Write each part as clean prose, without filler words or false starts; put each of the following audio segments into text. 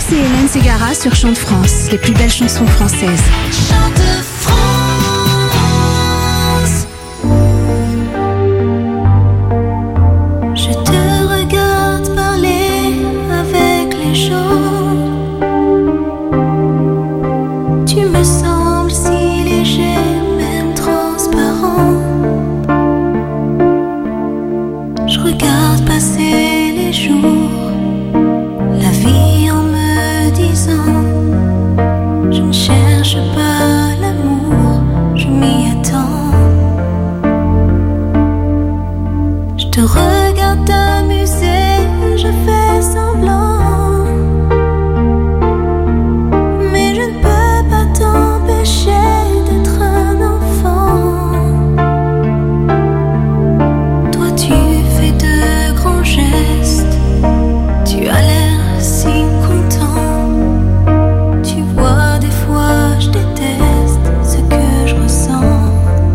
c'est Hélène Ségara sur Chant de France, les plus belles chansons françaises. Chant de France. Je te regarde parler avec les gens. Tu me sembles si léger, même transparent. Je regarde passer les jours, la vie en me disant: je ne cherche pas l'amour, je m'y attends. Je te regarde t'amuser, je fais semblant, mais je ne peux pas t'empêcher d'être un enfant. Toi tu fais de grands gestes, tu as l'air si content. Tu vois, des fois je déteste ce que je ressens.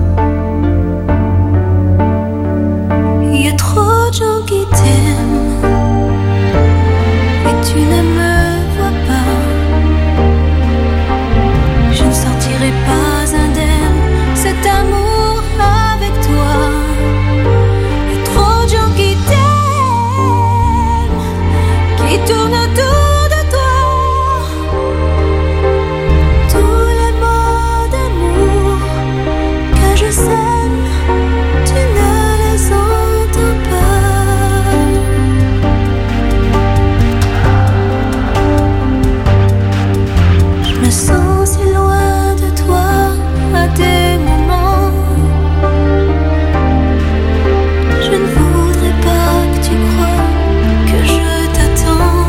Il y a trop de gens qui t'aiment et tu ne me vois pas. Je ne sortirai pas indemne cet amour avec toi. Il y a trop de gens qui t'aiment, qui tournent autour de toi. Tous les mots d'amour que je sème, tu ne les entends pas. Je me sens si loin de toi à des moments. Je ne voudrais pas que tu crois que je t'attends.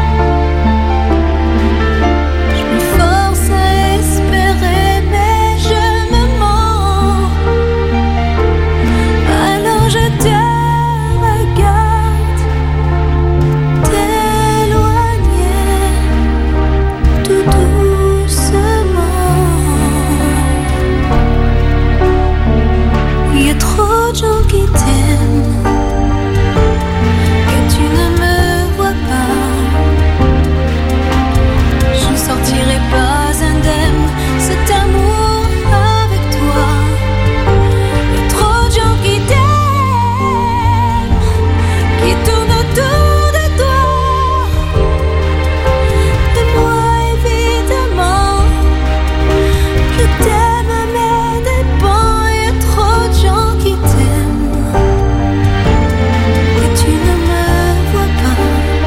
Je me force à espérer, mais je me mens. Alors je te regarde t'éloigner tout doucement. Il y a trop de gens qui t'aiment et tu ne me vois pas. Je ne sortirai pas indemne cet amour avec toi. Il y a trop de gens qui t'aiment, qui tournent autour de toi. Et moi évidemment, je t'aime à mes dépens. Il y a trop de gens qui t'aiment et tu ne me vois pas.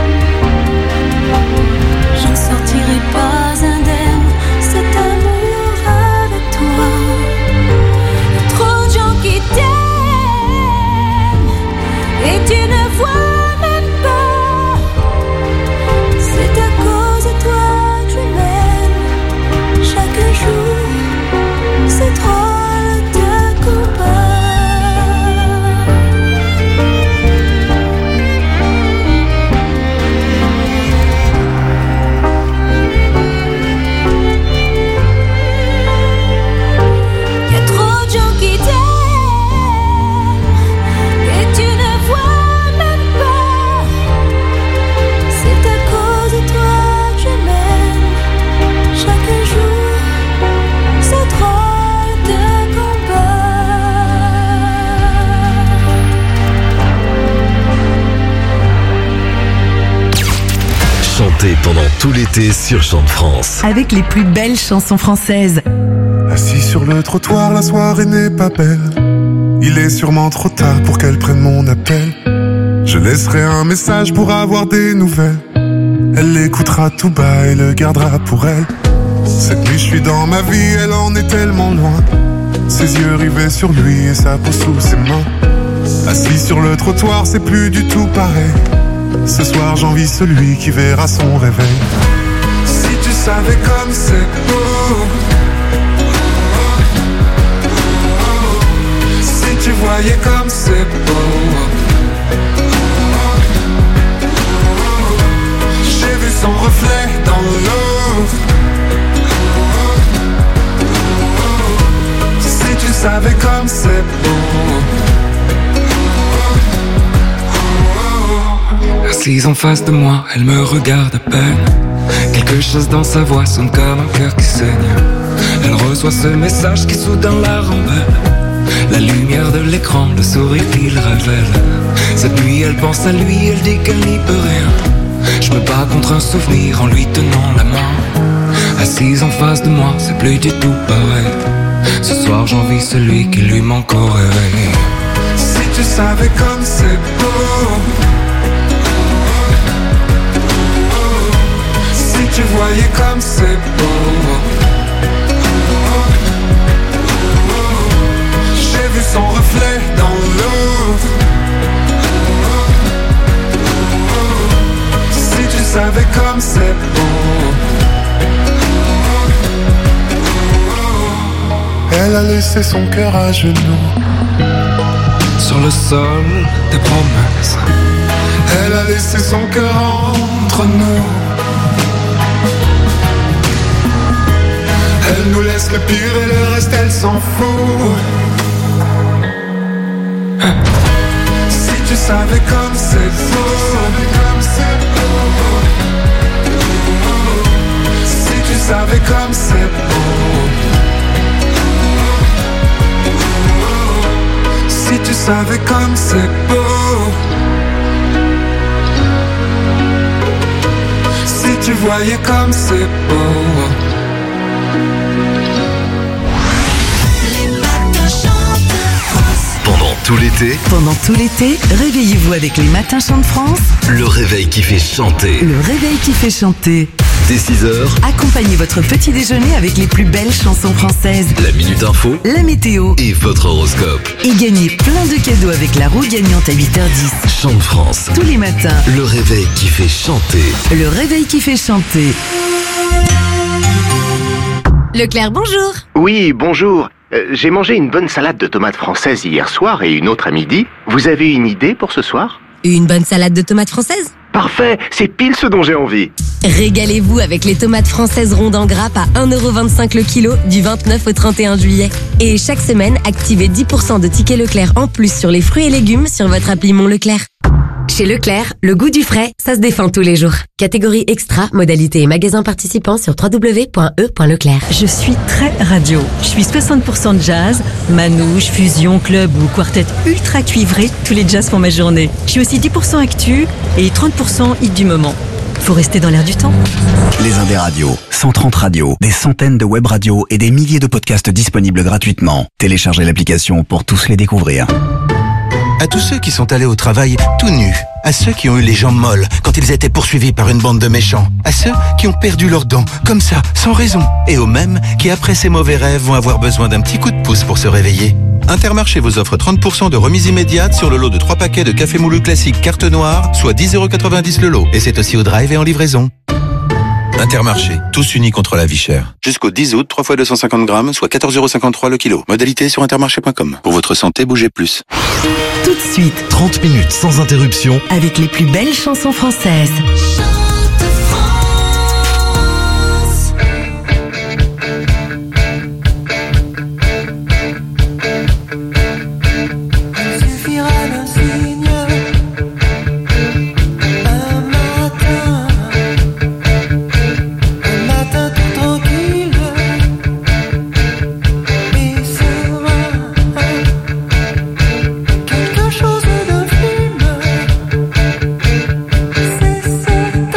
Je ne sortirai pas indemne cet amour avec toi. Il y a trop de gens qui t'aiment et tu ne vois même pas. C'est à cause de toi que je m'aime chaque jour. C'est drôle de combat. Il y a trop de gens qui t'aiment et tu ne vois même pas. C'est à cause de toi que je m'aime chaque jour. C'est drôle de combat. Chantez pendant tout l'été sur Chant de France. Avec les plus belles chansons françaises. Assis sur le trottoir, la soirée n'est pas belle. Il est sûrement trop tard pour qu'elle prenne mon appel. Je laisserai un message pour avoir des nouvelles. Elle l'écoutera tout bas et le gardera pour elle. Cette nuit je suis dans ma vie, elle en est tellement loin. Ses yeux rivés sur lui et sa peau sous ses mains. Assis sur le trottoir, c'est plus du tout pareil. Ce soir j'envie celui qui verra son réveil. Si tu savais comme c'est beau, si tu voyais comme c'est beau. J'ai vu son reflet dans l'eau. Si tu savais comme c'est beau. Assise en face de moi, elle me regarde à peine. Quelque chose dans sa voix sonne comme un cœur qui saigne. Elle reçoit ce message qui soudain la rembelle. La lumière de l'écran, le sourire qu'il révèle. Cette nuit elle pense à lui, elle dit qu'elle n'y peut rien. Je me bats contre un souvenir en lui tenant la main. Assise en face de moi, c'est plus du tout pareil. Ce soir j'envie celui qui lui manque au réveil. Si tu savais comme c'est beau, si tu voyais comme c'est beau. J'ai vu son reflet dans l'eau. Si tu savais comme c'est beau. Elle a laissé son cœur à genoux Sur le sol des promesses. Elle a laissé son cœur entre nous. Elle nous laisse le pire et le reste elle s'en fout. Si tu savais comme c'est beau. Si tu savais comme c'est beau. Si tu savais comme c'est beau. Si tu voyais comme c'est beau. Pendant tout l'été, Réveillez-vous avec les matins chants de France. le réveil qui fait chanter. Le réveil qui fait chanter. Dès 6h, Accompagnez votre petit déjeuner avec les plus belles chansons françaises. la Minute Info La météo. et votre horoscope. Et gagnez plein de cadeaux avec la roue gagnante à 8h10. Chant de France, Tous les matins. le réveil qui fait chanter. Le réveil qui fait chanter. Leclerc, bonjour. Oui, bonjour. J'ai mangé une bonne salade de tomates françaises hier soir et une autre à midi. Vous avez une idée pour ce soir ? Une bonne salade de tomates françaises ? Parfait, c'est pile ce dont j'ai envie. Régalez-vous avec les tomates françaises rondes en grappe à 1,25€ le kilo du 29 au 31 juillet. Et chaque semaine, activez 10% de tickets Leclerc en plus sur les fruits et légumes sur votre appli Mon Leclerc. Chez Leclerc, le goût du frais, ça se défend tous les jours. Catégorie extra, modalités et magasins participants sur www.e.leclerc. Je suis très radio. Je suis 60% jazz, manouche, fusion, club ou quartet ultra cuivré. Tous les jazz font ma journée. Je suis aussi 10% actu et 30% hit du moment. Faut rester dans l'air du temps. Les Indés radios, 130 radios, des centaines de web radios et des milliers de podcasts disponibles gratuitement. Téléchargez l'application pour tous les découvrir. À tous ceux qui sont allés au travail tout nus, à ceux qui ont eu les jambes molles quand ils étaient poursuivis par une bande de méchants, à ceux qui ont perdu leurs dents, comme ça, sans raison, et aux mêmes qui, après ces mauvais rêves, vont avoir besoin d'un petit coup de pouce pour se réveiller. Intermarché vous offre 30% de remise immédiate sur le lot de 3 paquets de café moulu classique carte noire, soit 10,90€ le lot. Et c'est aussi au drive et en livraison. Intermarché, tous unis contre la vie chère. Jusqu'au 10 août, 3 fois 250 grammes, soit 14,53€ le kilo. Modalité sur intermarché.com. Pour votre santé, bougez plus. Tout de suite, 30 minutes sans interruption. avec les plus belles chansons françaises. Quelque chose de film, c'est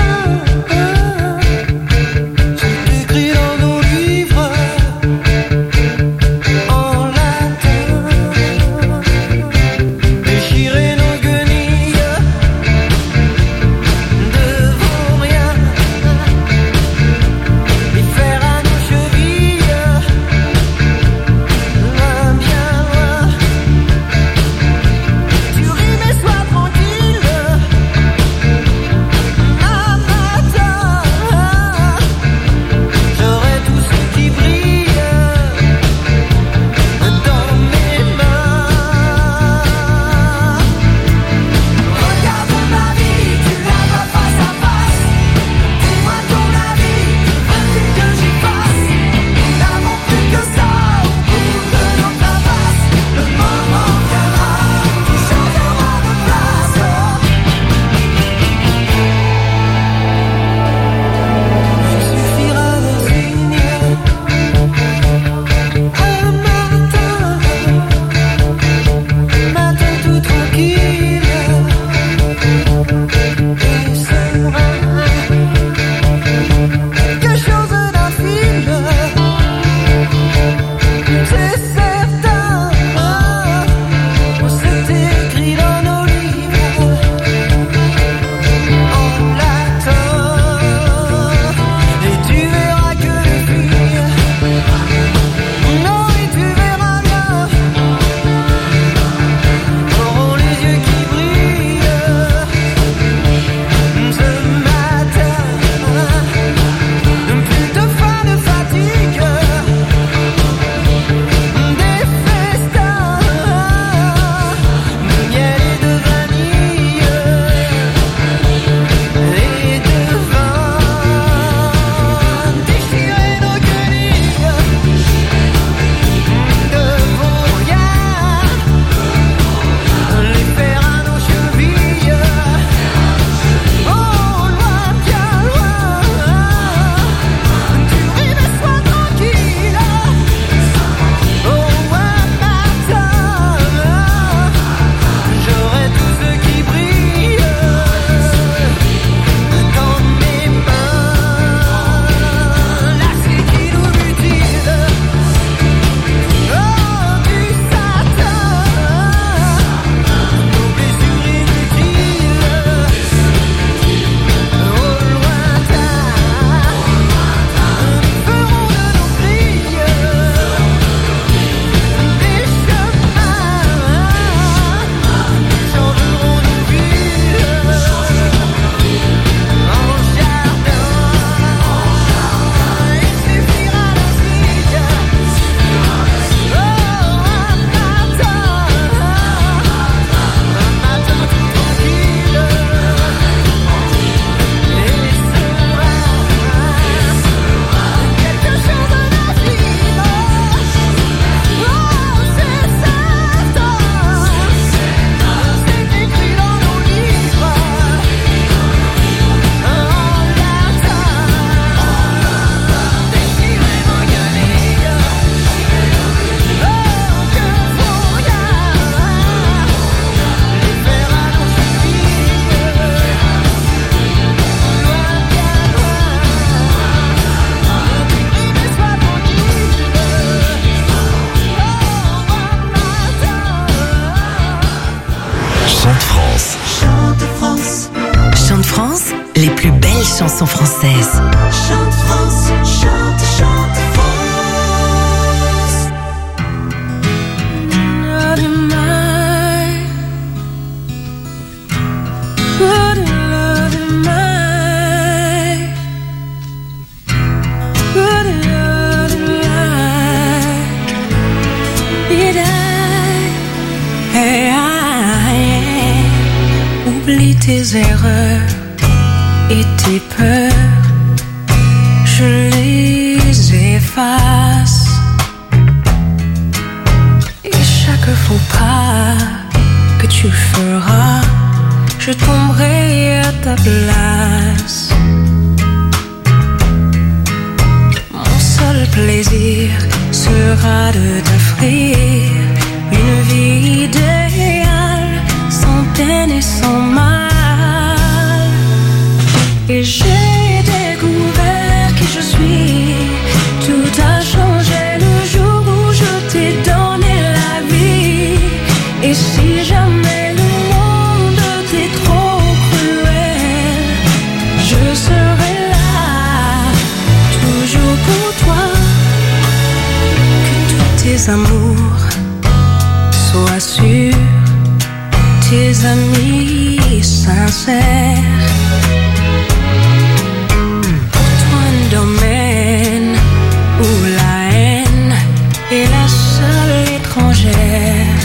les plus belles chansons françaises. Chante France, chante, chante France. Not in mine. Not in love in mine. Not in love in mine. Did oublie tes erreurs et tes peurs, je les efface. Et chaque faux pas que tu feras, je tomberai à ta place. Mon seul plaisir sera de t'offrir une vie idéale, sans peine et sans mal. Et j'ai découvert qui je suis. Tout a changé le jour où je t'ai donné la vie. Et si jamais le monde t'est trop cruel, je serai là, toujours pour toi. Que tous tes amours sois sûr, tes amis sincères. Pour toi un domaine où la haine est la seule étrangère.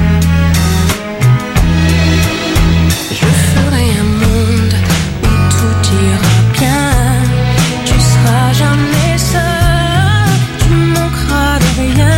Je ferai un monde où tout ira bien. Tu seras jamais seul, tu manqueras de rien.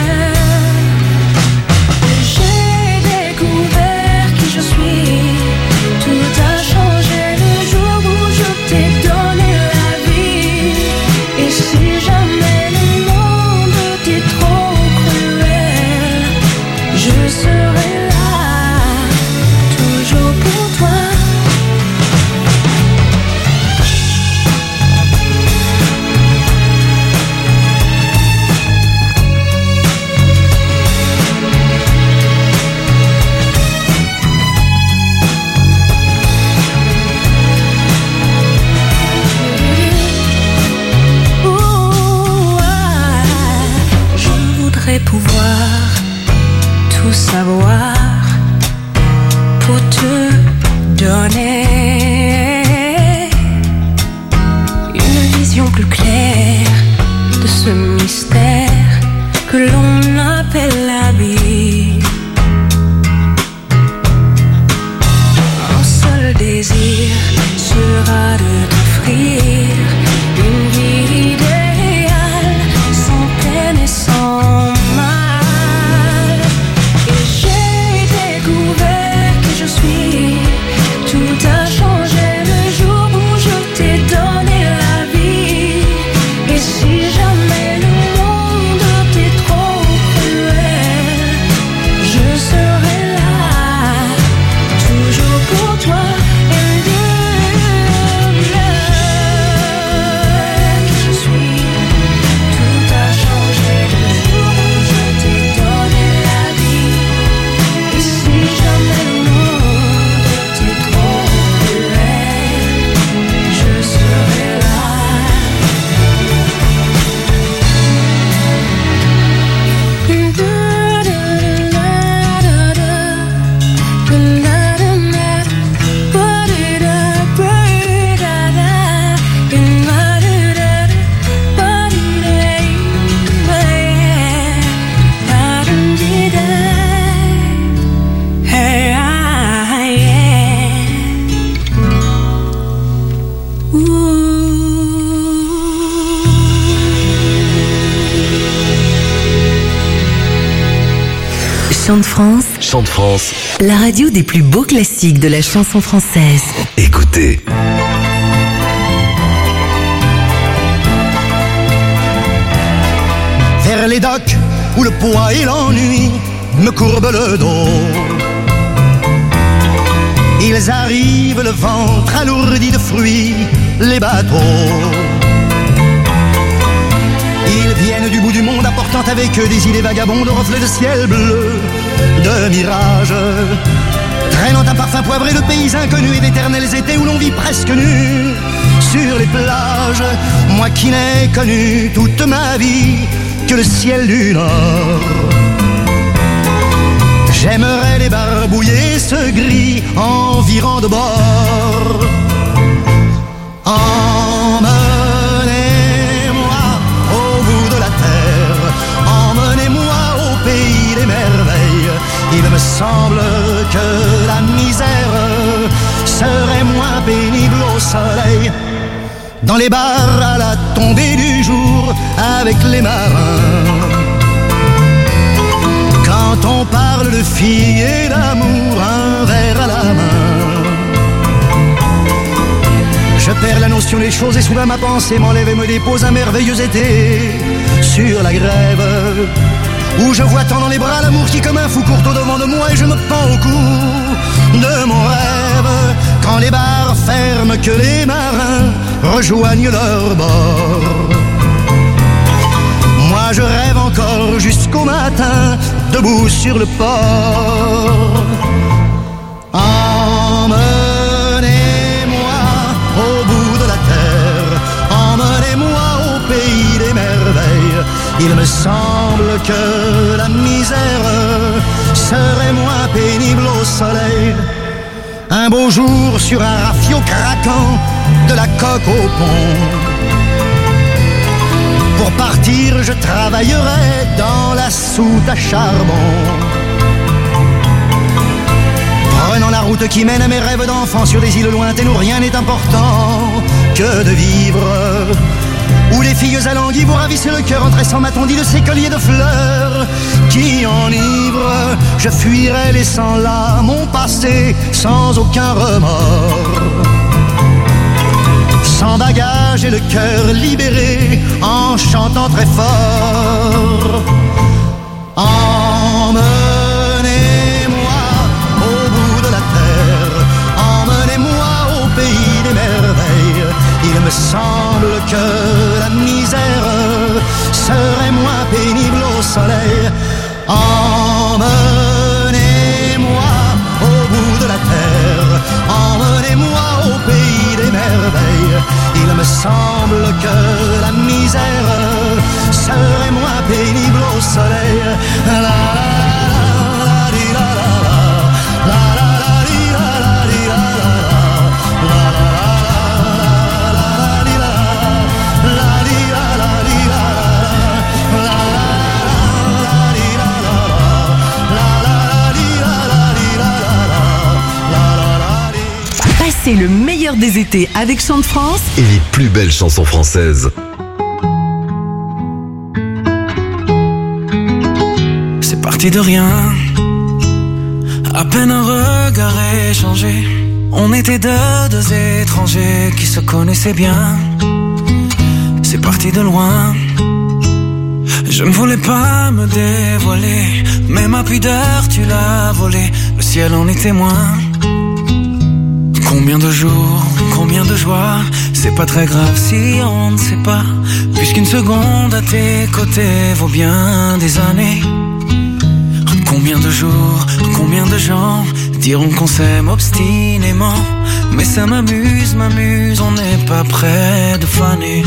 Pouvoir tout savoir pour te donner une vision plus claire de ce mystère que l'on appelle la vie. Mon seul désir sera de t'offrir une vie idéale, sans peine et sans tout a changé le jour où je t'ai donné la vie. Et si jamais le monde t'est trop cruel, je serai là, toujours pour toi. And je suis. Tout a changé le jour où je t'ai donné la vie. Et si jamais le monde t'est trop cruel, je serai là. Chante France. Chante France. La radio des plus beaux classiques de la chanson française. Écoutez. Vers les docks où le poids et l'ennui me courbent le dos. Ils arrivent le ventre alourdi de fruits, les bateaux. Ils viennent du bout du monde apportant avec eux des idées vagabondes, reflets de ciel bleu, de mirages. traînant un parfum poivré de pays inconnus et d'éternels étés où l'on vit presque nu sur les plages. Moi qui n'ai connu toute ma vie que le ciel du Nord. J'aimerais les barbouiller ce gris environ de bord. Emmenez-moi au bout de la terre, emmenez-moi au pays des merveilles. Il me semble que la misère serait moins pénible au soleil. Dans les bars à la tombée du jour avec les marins. Quand on parle de filles et d'amour, un verre à la main. Je perds la notion des choses et soudain ma pensée m'enlève et me dépose un merveilleux été sur la grève. Où je vois tant dans les bras l'amour qui comme un fou court au devant de moi et je me pends au cou de mon rêve. Quand les bars ferment, que les marins rejoignent leur bord. Moi je rêve encore jusqu'au matin, debout sur le port. Emmenez-moi au bout de la terre, emmenez-moi au pays des merveilles. Il me semble que la misère serait moins pénible au soleil. Un beau jour sur un rafio craquant, de la coque au pont. Pour partir, je travaillerai dans la soute à charbon. Prenant la route qui mène à mes rêves d'enfant sur des îles lointaines où rien n'est important que de vivre. Où les filles alanguies vous ravissent le cœur en tressant ma tondie de ces colliers de fleurs qui enivrent. Je fuirai laissant là mon passé sans aucun remords. Sans bagage et le cœur libéré en chantant très fort. Emmenez-moi au bout de la terre, emmenez-moi au pays des merveilles. Il me semble que la misère serait moins pénible au soleil. Emmenez-moi au bout de la terre, emmenez-moi au pays des merveilles. Il me semble que la misère serait moins pénible au soleil. La la la la di la la la la la di la la di la la la la la di la la di la la di la la di la la la di la la di la la la di. Passez le meilleur des étés avec Chant de France Et les plus belles chansons françaises. C'est parti de rien, à peine un regard échangé. On était deux étrangers qui se connaissaient bien. C'est parti de loin, je ne voulais pas me dévoiler, mais ma pudeur tu l'as volée, le ciel en est témoin. Combien de jours, combien de joies, c'est pas très grave si on ne sait pas, puisqu'une seconde à tes côtés vaut bien des années. Combien de jours, combien de gens diront qu'on s'aime obstinément, mais ça m'amuse, on n'est pas près de faner.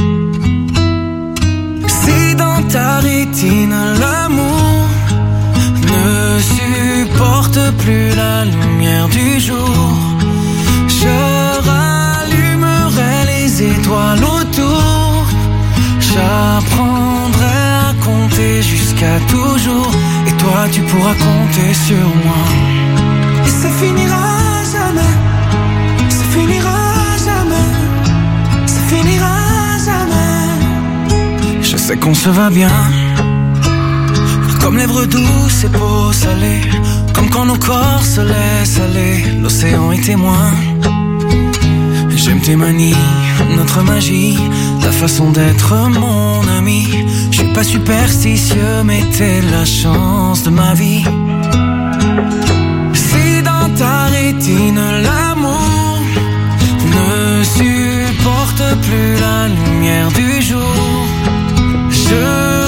Si dans ta rétine l'amour ne supporte plus la lumière du jour, je rallumerai les étoiles autour. J'apprendrai à compter jusqu'à toujours, et toi tu pourras compter sur moi. Et ça finira jamais, ça finira jamais, ça finira jamais. Je sais qu'on se va bien, comme lèvres douces et peau salée, comme quand nos corps se laissent aller, l'océan est témoin. J'aime tes manies, notre magie, ta façon d'être mon ami. Je suis pas superstitieux, mais t'es la chance de ma vie. Si dans ta rétine l'amour ne supporte plus la lumière du jour, je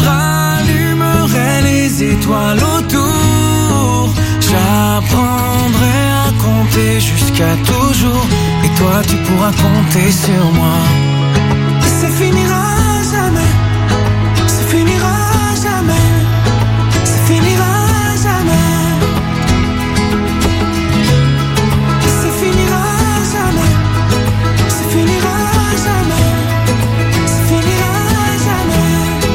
rallumerai les étoiles autour. J'apprendrai à compter pourras compter sur moi. Ça finira jamais, ça finira jamais, ça finira jamais. Ça finira jamais, ça finira jamais, ça finira jamais.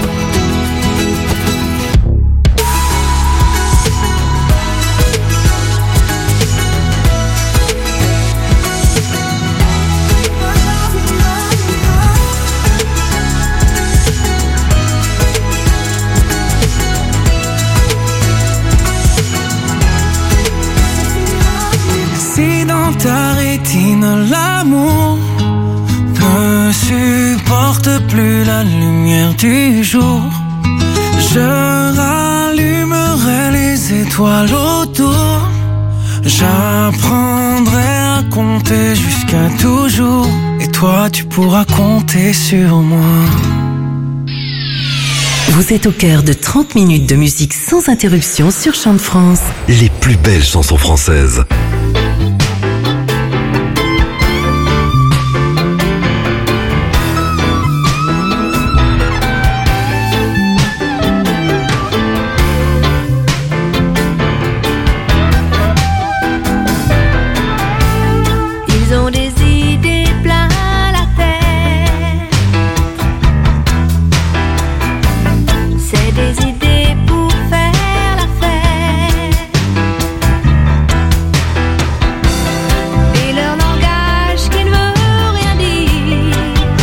Si dans ta rétine l'amour ne supporte plus la lumière du jour, je rallumerai les étoiles autour. J'apprendrai à compter jusqu'à toujours, et toi tu pourras compter sur moi. Vous êtes au cœur de 30 minutes de musique sans interruption sur Chant de France. Les plus belles chansons françaises. Ils ont des idées plein la tête. C'est des idées pour faire la fête. Et leur langage qui ne veut rien dire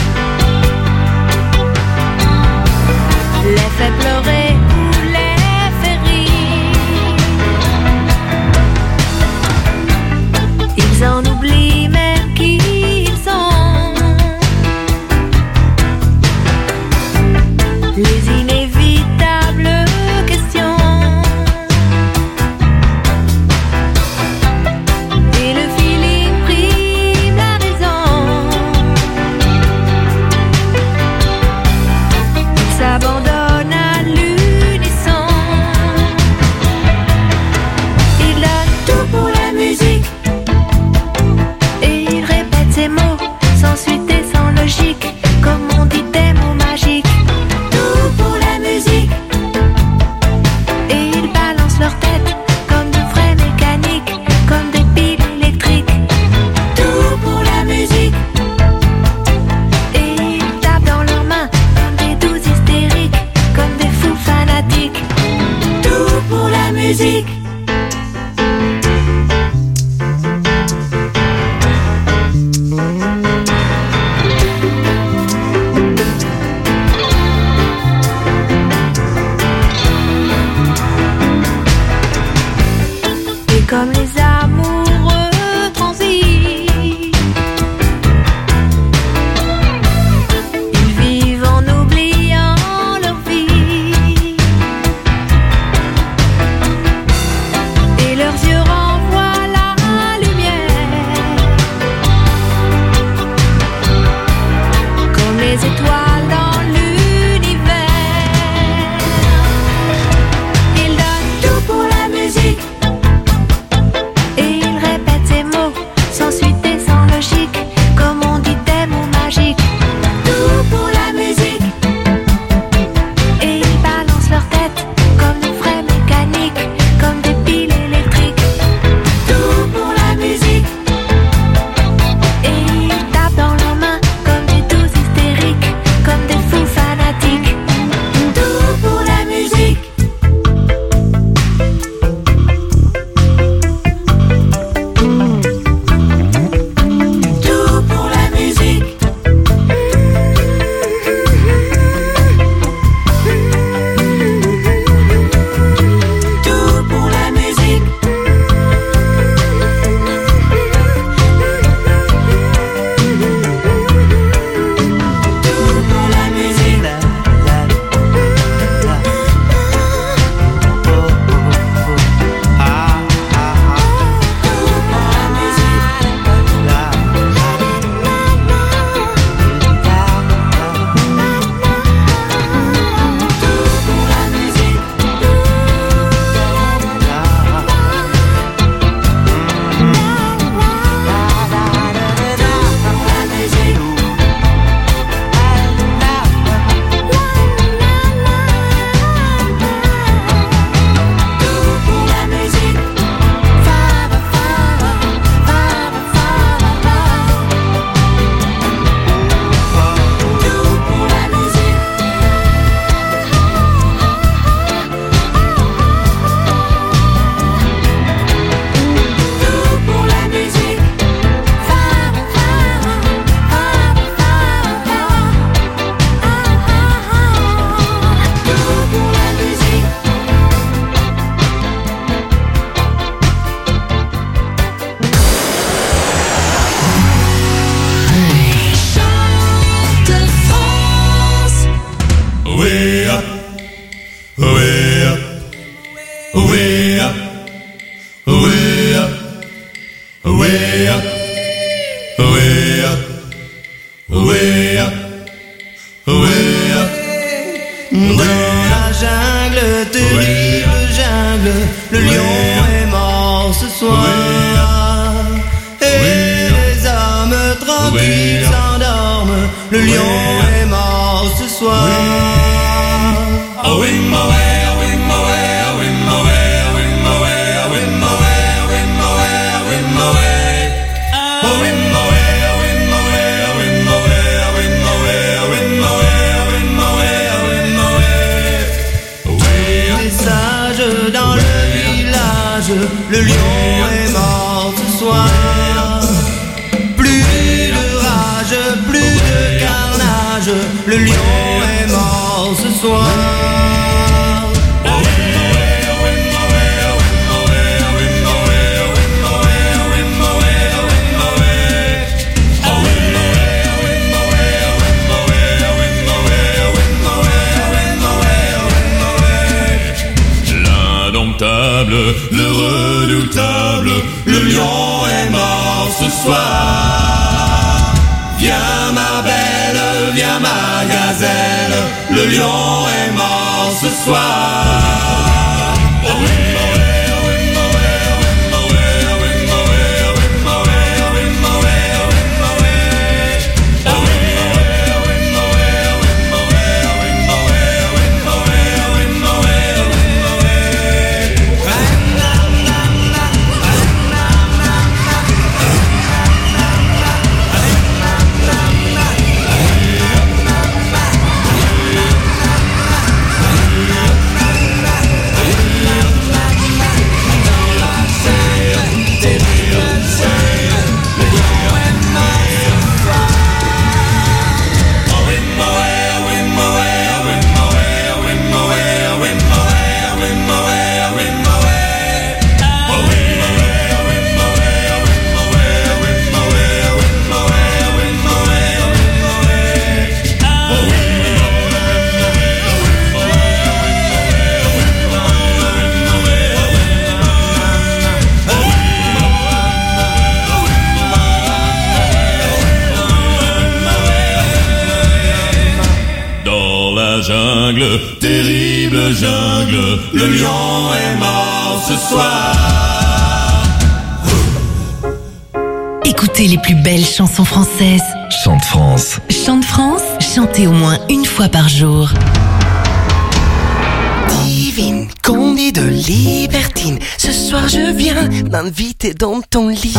les fait pleurer ou les fait rire. Ils en oublient même qui ils sont. Les inévitables questions. Et le feeling prime la raison. Ils s'abandonnent à l'unisson. Ils donnent tout pour la musique. Et il répète ces mots sans suite et sans logique, comme on dit des mots magiques. Tout pour la musique. Et ils balancent leur tête comme de vrais mécaniques, comme des piles électriques. Tout pour la musique. Et ils tapent dans leurs mains comme des douces hystériques, comme des fous fanatiques. Tout pour la musique. Et comme les amoureux transis, ils vivent en oubliant leur vie. Et leurs yeux renvoient la lumière, comme les étoiles dans l'univers. Ils donnent tout pour la musique. terrible jungle, le lion est mort ce soir. Et les âmes tranquilles s'endorment, le lion est mort ce soir. Le lion est mort ce soir. Plus de rage, plus de carnage, le lion est mort ce soir. Le redoutable, le lion est mort ce soir. Viens ma belle, viens ma gazelle, le lion est mort ce soir. Jungle, terrible jungle, le lion est mort ce soir. Écoutez les plus belles chansons françaises. Chante France. Chante France, chantez au moins une fois par jour. Divine, Candide de libertine, ce soir je viens m'inviter dans ton lit.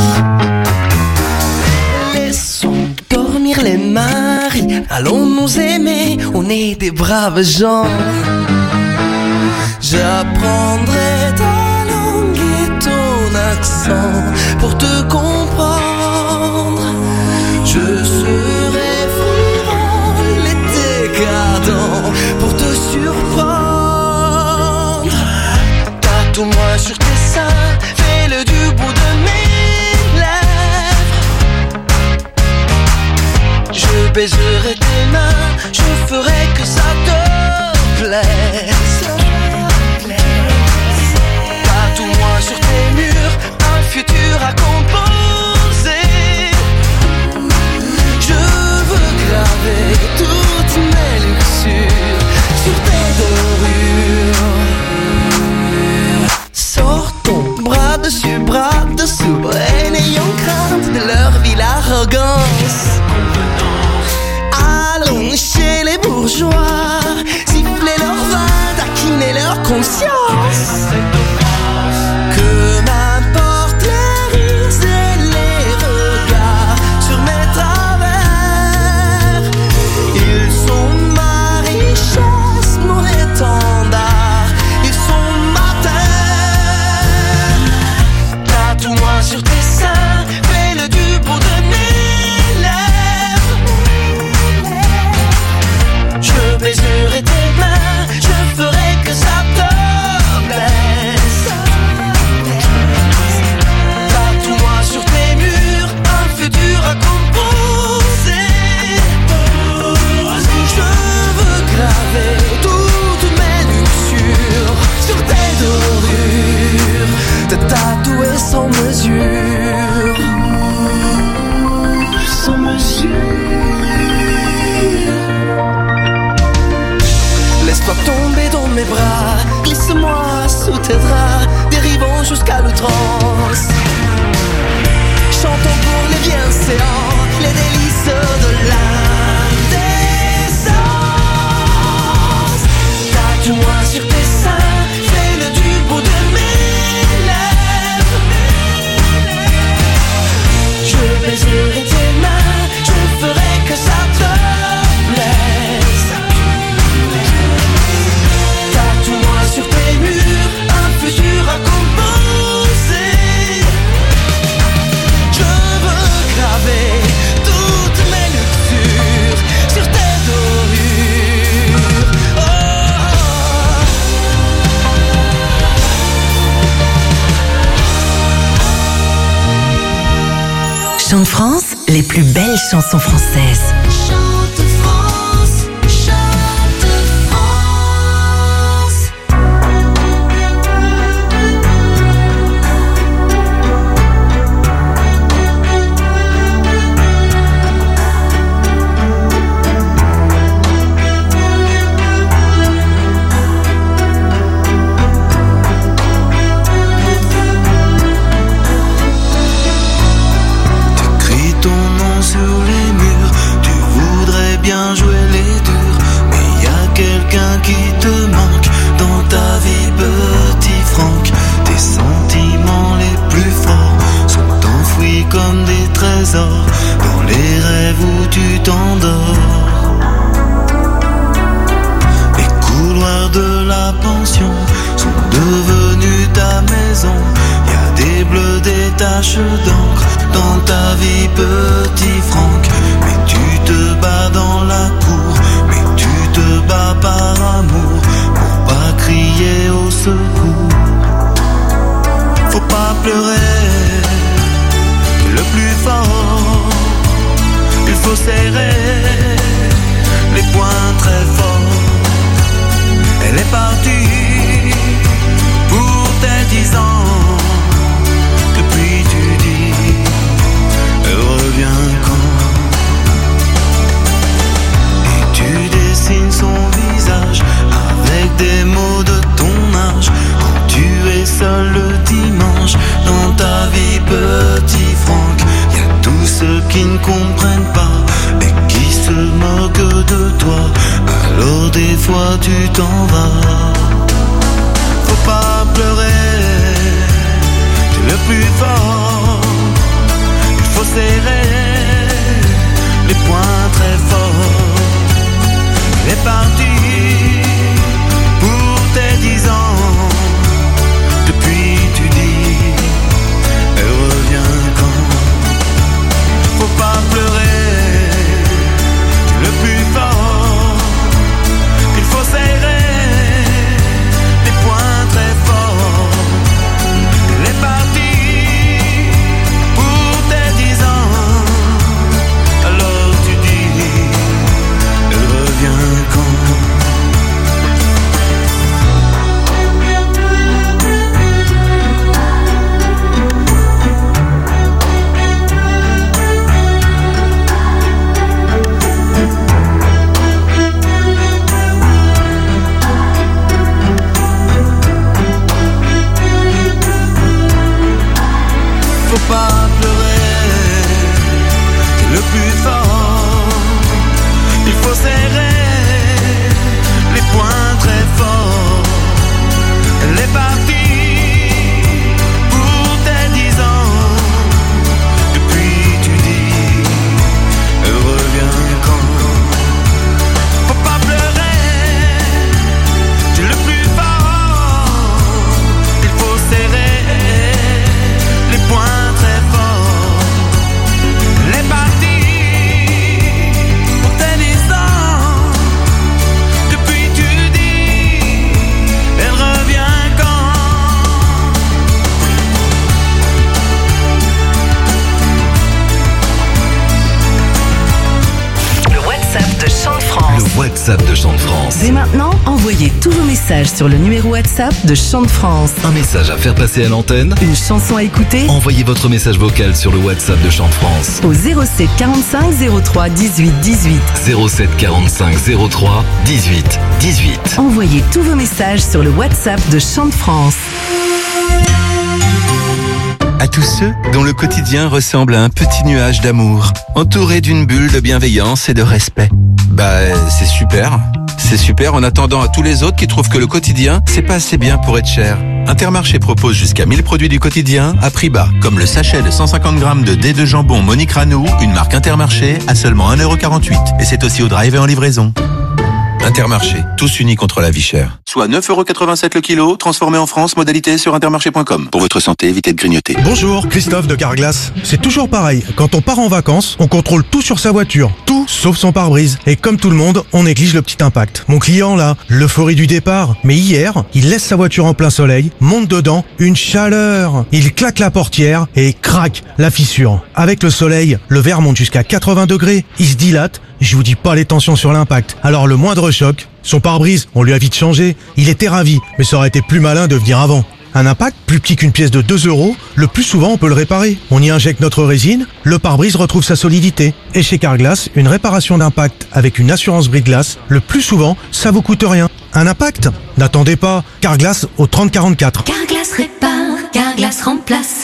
Laissons dormir les maris, allons nous aimer, on est des braves gens. J'apprendrai ta langue et ton accent pour te comprendre. Je serai frivole et décadent pour te surprendre. Tatoue-moi sur tes seins, fais-le du bout de mes lèvres. Je baiserai tes mains, je ferai que ça te plaise. Tatoue-moi sur tes murs, un futur à composer. Je veux graver toutes mes luxures sur tes dorures. Sors ton bras dessus, bras dessous, et n'ayons crainte de leur ville arrogance. Allons chez les bourgeois, siffler leur vin, taquiner leur conscience. Que m'importe les rires et les regards sur mes travers. Ils sont ma richesse, mon étendard, ils sont ma terre. Tatoue-moi sur tes seins, fais-le du bout de mes lèvres. Je baiserai tes mains, je ferai que ça te plaise. jusqu'à l'outrance. Chantons pour les bienséants, les délices de l'indécence. Tatoue-moi sur tes seins, fais-le du bout de mes lèvres. Je baiserai tes mains, je ferai que ça te plaise. Tatoue-moi sur tes murs, un futur à composer. Je veux graver toutes mes luxures sur tes dorures. Chante France, les plus belles chansons françaises. Chante France, chante France. T'écris ton nom sur les murs, tu voudrais bien jouer les durs, mais y a quelqu'un qui te manque dans ta vie, petit Franck. Tes sentiments les plus forts sont enfouis comme des trésors dans les rêves où tu t'endors. Les couloirs de la pension sont devenus ta maison. Y a des bleus, des taches d'encre dans ta vie, petit Franck. Mais tu te bats dans la cour, mais tu te bats par amour, pour pas crier au secours. Faut pas pleurer, le plus fort, il faut serrer les poings très forts. Elle est partie pour tes 10 ans. Depuis tu dis, elle revient quand? Et tu dessines son visage avec des mots de ton âge. Quand tu es seul le dimanche dans ta vie, petit Franck, y a tous ceux qui ne comprennent pas et qui se moquent de toi. Alors des fois tu t'en vas. Faut pas pleurer, t'es le plus fort. Il faut serrer les poings très forts. Elle est partie pour tes 10 ans. Depuis tu dis, elle revient quand? Faut pas pleurer, t'es le plus fort. Il faut serrer les poings très forts. Elle est partie pour tes 10 ans. Alors tu dis, elle revient quand? Faut pas pleurer, t'es le plus fort. Il faut serrer les poings très forts. Elle est partie pour tes 10 ans. Depuis tu dis, elle revient quand? Faut pas pleurer, t'es le plus fort. Il faut serrer les poings très forts. Elle est partie pour tes 10 ans. Depuis tu dis, elle revient quand? Le WhatsApp de Chante France. Le WhatsApp de Chante France. Dès maintenant, envoyez tous vos messages sur le numéro WhatsApp de Chante France. Un message à faire passer à l'antenne. Une chanson à écouter. Envoyez votre message vocal sur le WhatsApp de Chante France. Au 07 45 03 18 18. 07 45 03 18 18. Envoyez tous vos messages sur le WhatsApp de Chante France. tous ceux dont le quotidien ressemble à un petit nuage d'amour, entouré d'une bulle de bienveillance et de respect. C'est super. C'est super en attendant à tous les autres qui trouvent que le quotidien, c'est pas assez bien pour être cher. Intermarché propose jusqu'à 1000 produits du quotidien à prix bas, comme le sachet de 150 grammes de dés de jambon Monique Ranou, une marque Intermarché, à seulement 1,48 €. Et c'est aussi au drive et en livraison. Intermarché, tous unis contre la vie chère. Soit 9,87 € le kilo, transformé en France, modalité sur intermarché.com. Pour votre santé, évitez de grignoter. Bonjour, Christophe de Carglass. C'est toujours pareil, quand on part en vacances, on contrôle tout sur sa voiture. Tout sauf son pare-brise. Et comme tout le monde, on néglige le petit impact. Mon client là, l'euphorie du départ. Mais hier, il laisse sa voiture en plein soleil, monte dedans, une chaleur. Il claque la portière et craque la fissure. Avec le soleil, le verre monte jusqu'à 80 degrés. Il se dilate. Je vous dis pas les tensions sur l'impact. Alors le moindre choc, son pare-brise, on lui a vite changé. Il était ravi, mais ça aurait été plus malin de venir avant. Un impact plus petit qu'une pièce de 2 €, le plus souvent on peut le réparer. On y injecte notre résine, le pare-brise retrouve sa solidité. Et chez Carglass, une réparation d'impact avec une assurance brise-glace, le plus souvent, ça vous coûte rien. Un impact ? N'attendez pas. Carglass au 3044. Carglass répare, Carglass remplace.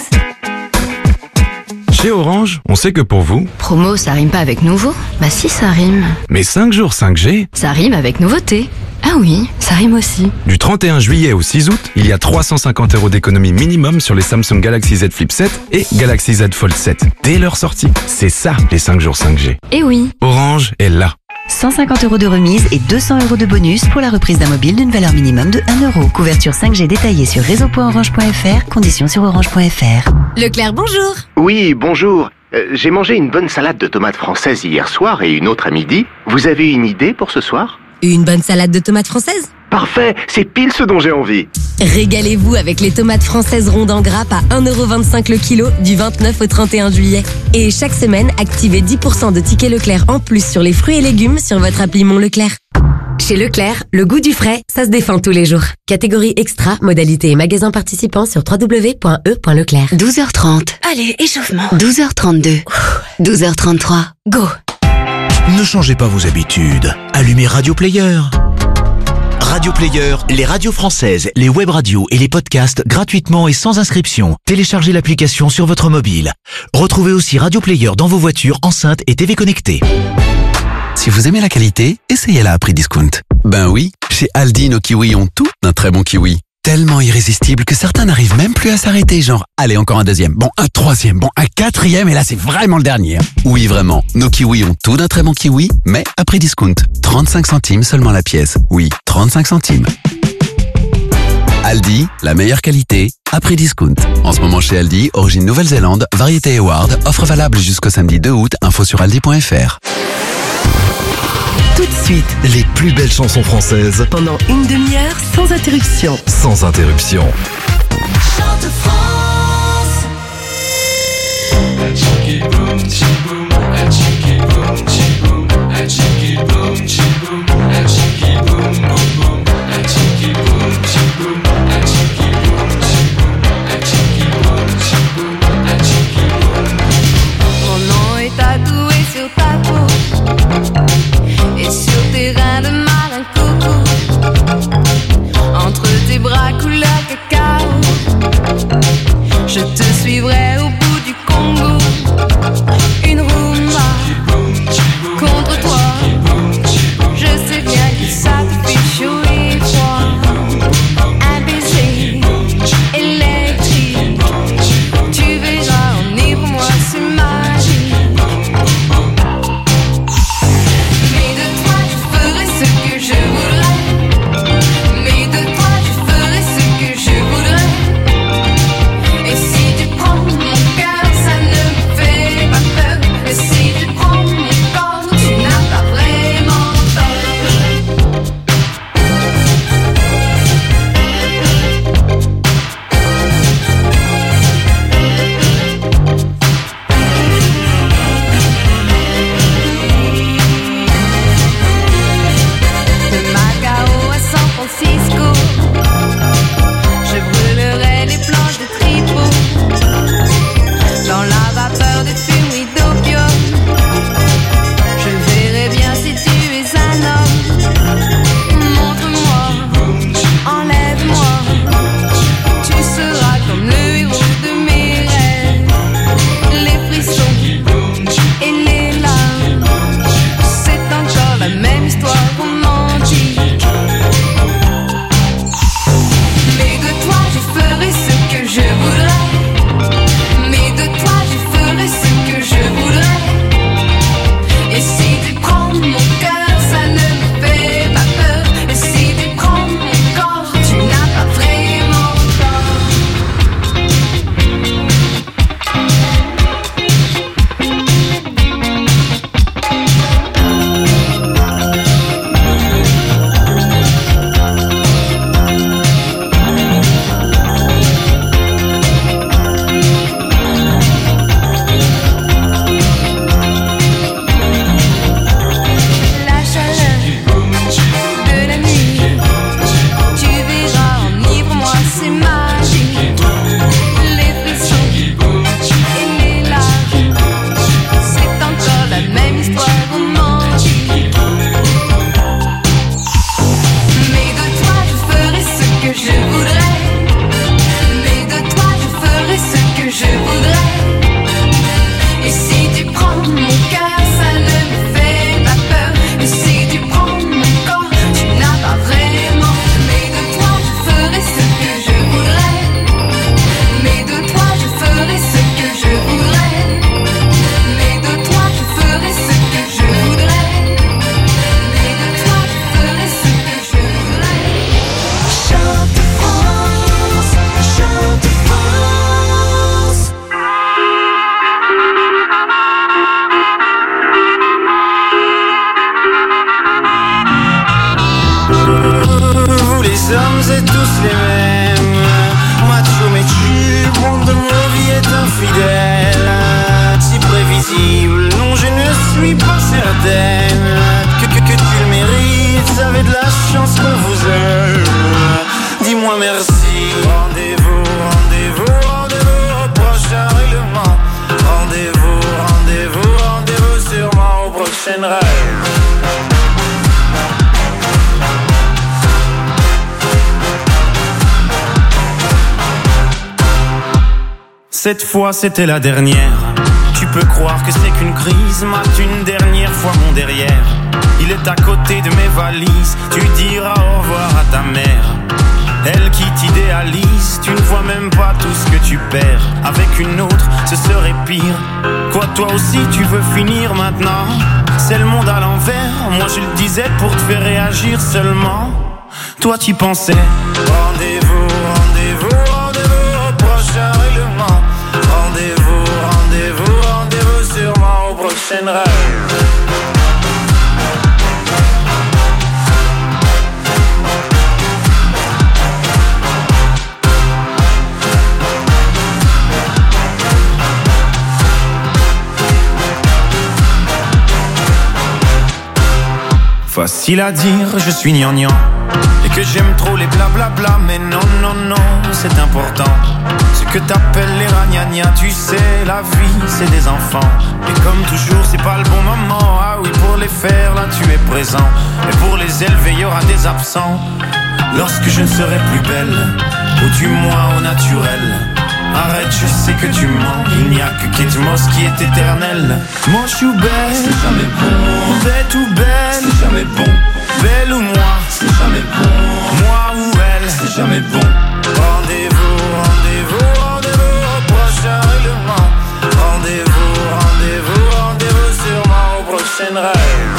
Chez Orange, on sait que pour vous... Promo, ça rime pas avec nouveau? Bah si, ça rime. Mais 5 jours 5G... Ça rime avec nouveauté. Ah oui, ça rime aussi. Du 31 juillet au 6 août, il y a 350 € d'économie minimum sur les Samsung Galaxy Z Flip 7 et Galaxy Z Fold 7. Dès leur sortie, c'est ça les 5 jours 5G. Eh oui. Orange est là. 150 € de remise et 200 € de bonus pour la reprise d'un mobile d'une valeur minimum de 1 €. Couverture 5G détaillée sur réseau.orange.fr, conditions sur orange.fr. Leclerc, bonjour. Oui, bonjour. J'ai mangé une bonne salade de tomates françaises hier soir et une autre à midi. Vous avez une idée pour ce soir ? Une bonne salade de tomates françaises ? Parfait, c'est pile ce dont j'ai envie. Régalez-vous avec les tomates françaises rondes en grappe à 1,25 € le kilo du 29 au 31 juillet. Et chaque semaine, activez 10% de tickets Leclerc en plus sur les fruits et légumes sur votre appli Mon Leclerc. Chez Leclerc, le goût du frais, ça se défend tous les jours. Catégorie extra, modalité et magasin participant sur www.e.leclerc. 12h30. Allez, échauffement. 12h32. 12h33. Go. Ne changez pas vos habitudes. Allumez Radio Player. Radio Player, les radios françaises, les web radios et les podcasts gratuitement et sans inscription. Téléchargez l'application sur votre mobile. Retrouvez aussi Radio Player dans vos voitures, enceintes et TV connectées. Si vous aimez la qualité, essayez-la à prix discount. Ben oui, chez Aldi, nos kiwis ont tout d'un très bon kiwi. Tellement irrésistible que certains n'arrivent même plus à s'arrêter, genre, allez, encore un deuxième, bon, un troisième, bon, un quatrième, et là, c'est vraiment le dernier. Oui, vraiment, nos kiwis ont tout d'un très bon kiwi, mais à prix discount. 35 centimes seulement la pièce. Oui, 35 centimes. Aldi, la meilleure qualité, à prix discount. En ce moment chez Aldi, origine Nouvelle-Zélande, variété Award, offre valable jusqu'au samedi 2 août, info sur aldi.fr. Tout de suite, Les plus belles chansons françaises, pendant une demi-heure, sans interruption. sans interruption. Chante France. Mon nom est tatoué sur ta peau et sur tes reins de marin coco. Entre tes bras couleur cacao, je te suivrai au bout du Congo. Une rumba contre toi. Je sais bien que ça te fait chaud et froid. Un baiser électrique, tu verras, en est pour moi, c'est magique. Mais de toi je ferai ce que je voudrais. Mais de toi je ferai ce que je voudrais. Et si tu je lui pas certaine que tu le mérites. Vous avez de la chance qu'on vous aime. Dis-moi merci. Rendez-vous, rendez-vous, rendez-vous au prochain règlement. Rendez-vous, rendez-vous, rendez-vous sûrement au prochain rêve. Cette fois c'était la dernière. Tu peux croire que c'est qu'une crise. Mate une dernière fois mon derrière. Il est à côté de mes valises. Tu diras au revoir à ta mère. Elle qui t'idéalise. Tu ne vois même pas tout ce que tu perds. Avec une autre ce serait pire. Quoi toi aussi tu veux finir maintenant? C'est le monde à l'envers. Moi je le disais pour te faire réagir seulement. Toi t'y pensais. Rendez-vous, rendez-vous, rendez-vous au prochain règlement. Rendez-vous, rendez-vous, rendez-vous sûrement au prochain rêve. Facile à dire, je suis gnangnan. Et que j'aime trop les blablabla. Mais non, non, non, c'est important. Ce que t'appelles les ragnagnas. Tu sais, la vie, c'est des enfants. Et comme toujours, c'est pas le bon moment. Ah oui, pour les faire, là, tu es présent. Et pour les élever, y aura des absents. Lorsque je ne serai plus belle, ou du moins au naturel. Arrête, je sais que tu mens. Il n'y a que Kate Moss qui est éternelle. Moi je suis belle, c'est jamais bon. Bête ou belle, c'est jamais bon. Belle ou moi, c'est jamais bon. Moi ou elle, c'est jamais bon. Rendez-vous, rendez-vous, rendez-vous au prochain règlement. Rendez-vous, rendez-vous, rendez-vous sûrement au prochain rêve.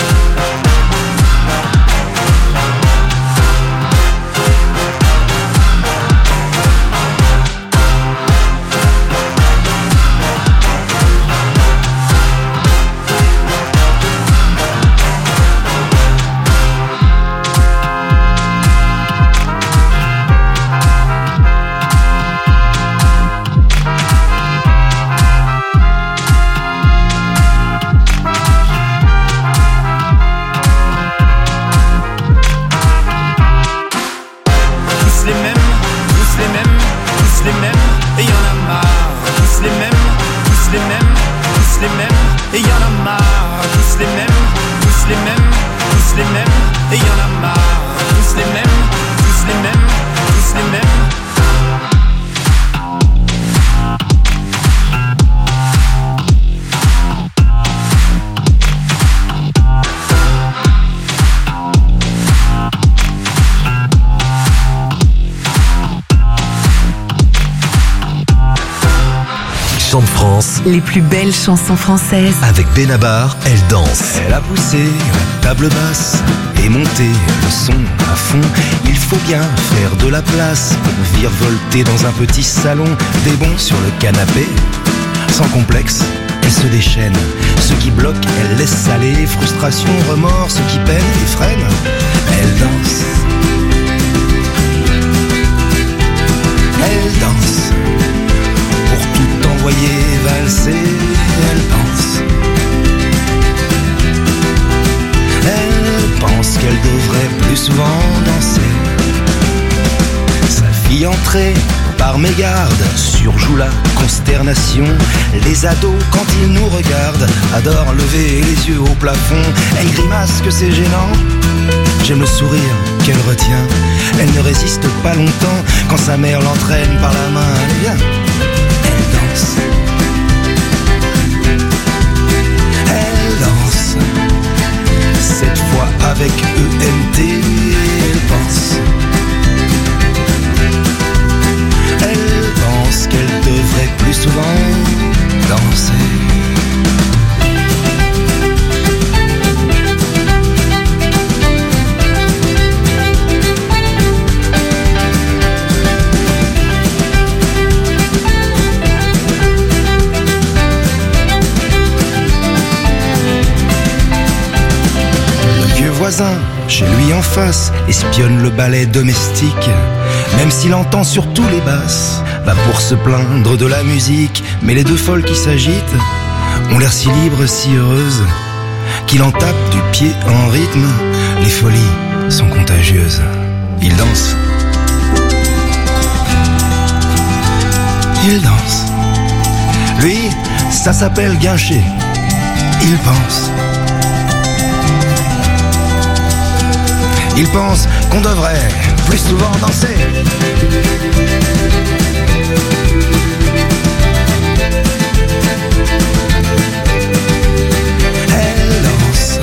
Chant de France. Les plus belles chansons françaises. Avec Benabar, elle danse. Elle a poussé la table basse et monté le son à fond. Il faut bien faire de la place pour virevolter dans un petit salon. Des bons sur le canapé, sans complexe, elle se déchaîne. Ce qui bloque, elle laisse aller. Frustration, remords, ce qui peine et freine, elle danse. Elle danse. Pour tout envoyer valser, elle pense. Elle pense qu'elle devrait plus souvent danser. Sa fille entrée par mégarde surjoue la consternation. Les ados, quand ils nous regardent, adorent lever les yeux au plafond. Elle grimace que c'est gênant. J'aime le sourire qu'elle retient. Elle ne résiste pas longtemps quand sa mère l'entraîne par la main. Elle vient. Elle danse. Elle danse. Cette fois avec ENT, elle pense. Elle pense qu'elle devrait plus souvent danser. Chez lui en face, espionne le ballet domestique. Même s'il entend sur tous les basses, va pour se plaindre de la musique. Mais les deux folles qui s'agitent ont l'air si libres, si heureuses. qu'il en tape du pied en rythme. Les folies sont contagieuses. Il danse. Il danse. Lui, ça s'appelle guincher. Il pense. Il pense qu'on devrait plus souvent danser. Elle danse.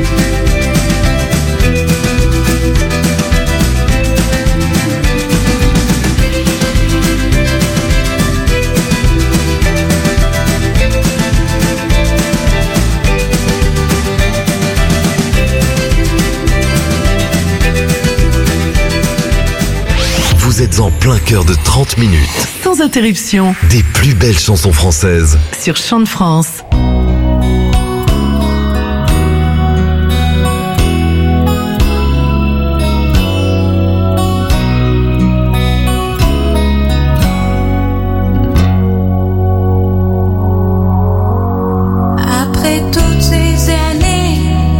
Vous êtes en plein cœur de 30 minutes. Sans interruption. Des plus belles chansons françaises. Sur Chant de France. Après toutes ces années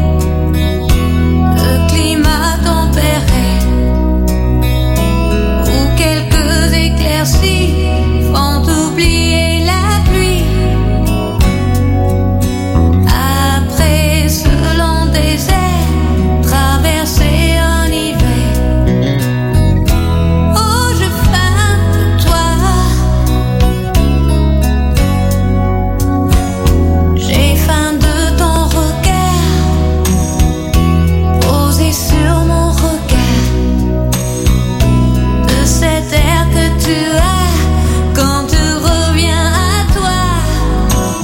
de climat tempéré, où quelques éclaircies font oublier la pluie. Après ce long désert, traverser un hiver. Oh, je faim de toi. J'ai faim de ton regard posé sur mon regard, de cet air que tu as quand tu reviens à toi.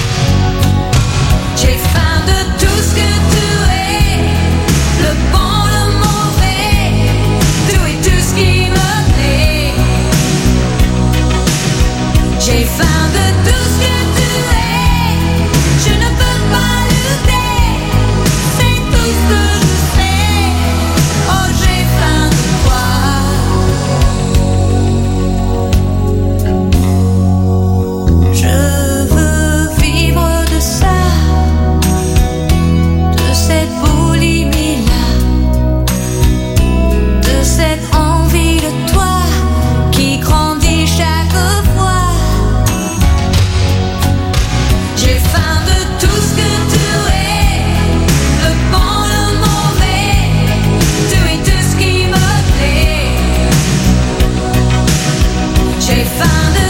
J'ai faim de tout ce que tu es, le bon, le mauvais, tout et tout ce qui me plaît. J'ai faim de tout ce que tu es, je ne peux pas lutter, c'est tout ce que je sais. Oh, j'ai faim de toi. Je veux vivre de ça, de cette boulimie-là, de cette envie de toi qui grandit chaque fois. J'ai faim de tout ce que tu es, le bon, le mauvais, tout et tout ce qui me plaît. J'ai faim de